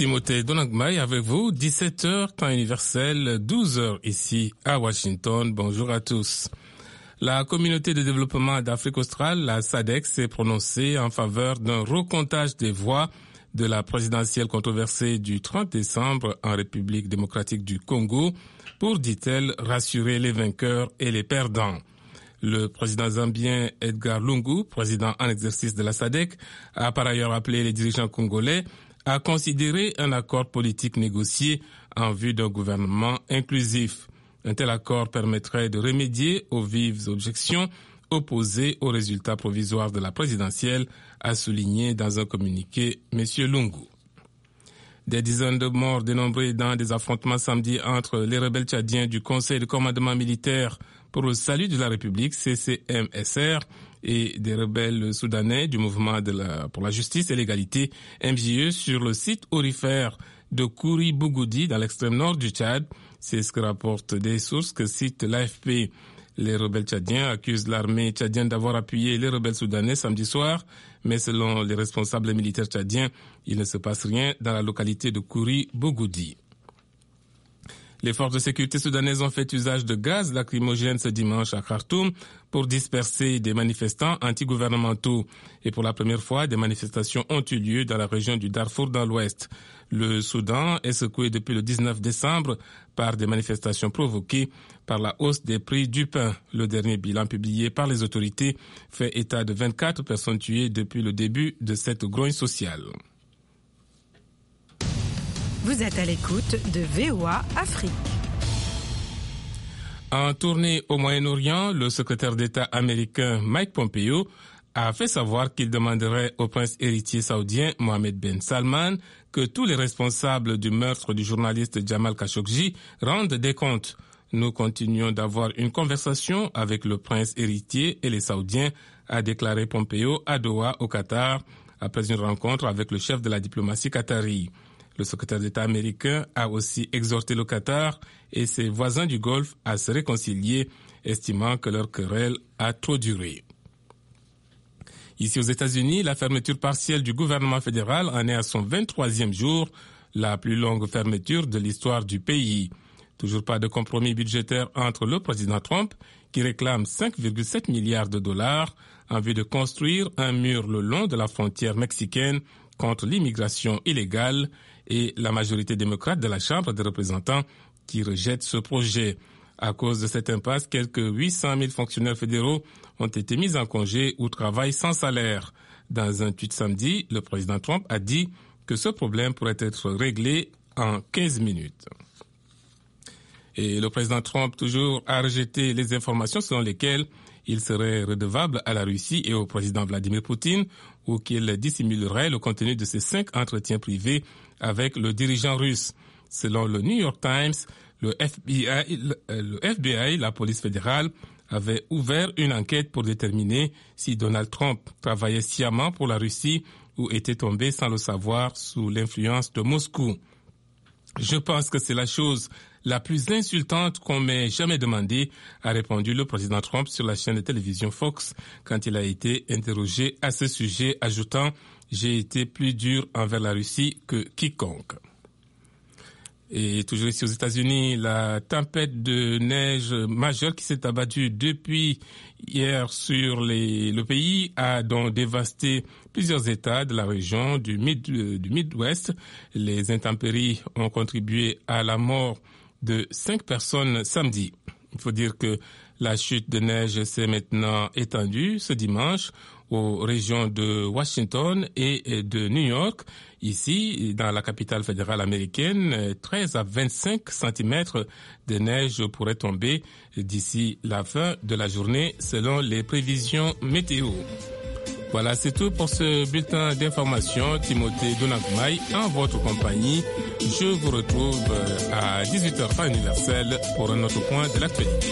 Timothée Donagmaï avec vous, 17h, temps universel, 12h ici à Washington. Bonjour à tous. La communauté de développement d'Afrique australe, la SADC, s'est prononcée en faveur d'un recomptage des voix de la présidentielle controversée du 30 décembre en République démocratique du Congo pour, dit-elle, rassurer les vainqueurs et les perdants. Le président zambien Edgar Lungu, président en exercice de la SADC, a par ailleurs appelé les dirigeants congolais à considérer un accord politique négocié en vue d'un gouvernement inclusif. Un tel accord permettrait de remédier aux vives objections opposées aux résultats provisoires de la présidentielle, a souligné dans un communiqué M. Lungu. Des dizaines de morts dénombrés dans des affrontements samedi entre les rebelles tchadiens du Conseil de commandement militaire pour le salut de la République, CCMSR, et des rebelles soudanais du mouvement pour la justice et l'égalité, MJE, sur le site aurifère de Kouri Bougoudi dans l'extrême nord du Tchad. C'est ce que rapportent des sources que cite l'AFP. Les rebelles tchadiens accusent l'armée tchadienne d'avoir appuyé les rebelles soudanais samedi soir, mais selon les responsables militaires tchadiens, il ne se passe rien dans la localité de Kouri Bougoudi. Les forces de sécurité soudanaises ont fait usage de gaz lacrymogène ce dimanche à Khartoum pour disperser des manifestants antigouvernementaux. Et pour la première fois, des manifestations ont eu lieu dans la région du Darfour dans l'ouest. Le Soudan est secoué depuis le 19 décembre par des manifestations provoquées par la hausse des prix du pain. Le dernier bilan publié par les autorités fait état de 24 personnes tuées depuis le début de cette grogne sociale. Vous êtes à l'écoute de VOA Afrique. En tournée au Moyen-Orient, le secrétaire d'État américain Mike Pompeo a fait savoir qu'il demanderait au prince héritier saoudien Mohammed Ben Salman que tous les responsables du meurtre du journaliste Jamal Khashoggi rendent des comptes. Nous continuons d'avoir une conversation avec le prince héritier et les Saoudiens, a déclaré Pompeo à Doha, au Qatar, après une rencontre avec le chef de la diplomatie qatari. Le secrétaire d'État américain a aussi exhorté le Qatar et ses voisins du Golfe à se réconcilier, estimant que leur querelle a trop duré. Ici aux États-Unis, la fermeture partielle du gouvernement fédéral en est à son 23e jour, la plus longue fermeture de l'histoire du pays. Toujours pas de compromis budgétaire entre le président Trump, qui réclame 5,7 milliards de dollars en vue de construire un mur le long de la frontière mexicaine contre l'immigration illégale, et la majorité démocrate de la Chambre des représentants qui rejette ce projet. À cause de cette impasse, quelques 800 000 fonctionnaires fédéraux ont été mis en congé ou travaillent sans salaire. Dans un tweet samedi, le président Trump a dit que ce problème pourrait être réglé en 15 minutes. Et le président Trump, toujours, a rejeté les informations selon lesquelles il serait redevable à la Russie et au président Vladimir Poutine ou qu'il dissimulerait le contenu de ses 5 entretiens privés avec le dirigeant russe. Selon le New York Times, le FBI, la police fédérale, avait ouvert une enquête pour déterminer si Donald Trump travaillait sciemment pour la Russie ou était tombé sans le savoir sous l'influence de Moscou. Je pense que c'est la chose la plus insultante qu'on m'ait jamais demandé, a répondu le président Trump sur la chaîne de télévision Fox quand il a été interrogé à ce sujet, ajoutant « J'ai été plus dur envers la Russie que quiconque ». Et toujours ici aux États-Unis, la tempête de neige majeure qui s'est abattue depuis hier sur le pays a donc dévasté plusieurs États de la région du Midwest. Les intempéries ont contribué à la mort de 5 personnes samedi. Il faut dire que la chute de neige s'est maintenant étendue ce dimanche aux régions de Washington et de New York. Ici, dans la capitale fédérale américaine, 13 à 25 cm de neige pourraient tomber d'ici la fin de la journée selon les prévisions météo. Voilà, c'est tout pour ce bulletin d'information. Timothée Donagmaï en votre compagnie. Je vous retrouve à 18h temps universel pour un autre point de l'actualité.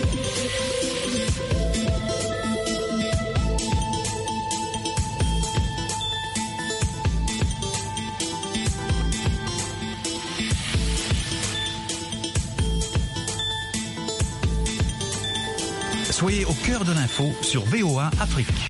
Soyez au cœur de l'info sur VOA Afrique.